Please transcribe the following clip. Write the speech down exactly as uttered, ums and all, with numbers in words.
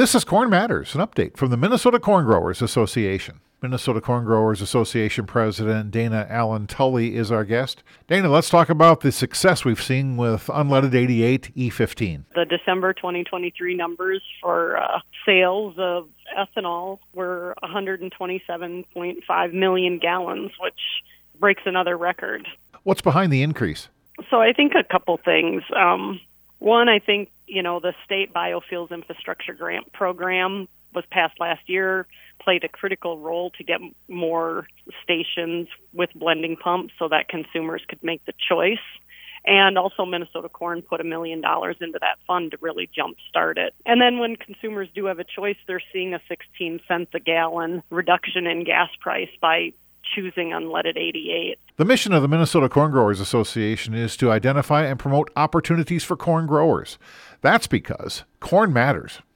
This is Corn Matters, an update from the Minnesota Corn Growers Association. Minnesota Corn Growers Association President Dana Allen Tully is our guest. Dana, let's talk about the success we've seen with unleaded eighty-eight E fifteen. The December twenty twenty-three numbers for uh, sales of ethanol were one hundred twenty-seven point five million gallons, which breaks another record. What's behind the increase? So I think a couple things. Um, one, I think, you know, the state biofuels infrastructure grant program was passed last year, played a critical role to get more stations with blending pumps so that consumers could make the choice. And also Minnesota Corn put a million dollars into that fund to really jumpstart it. And then when consumers do have a choice, they're seeing a sixteen cents a gallon reduction in gas price by choosing unleaded eighty-eight. The mission of the Minnesota Corn Growers Association is to identify and promote opportunities for corn growers. That's because corn matters.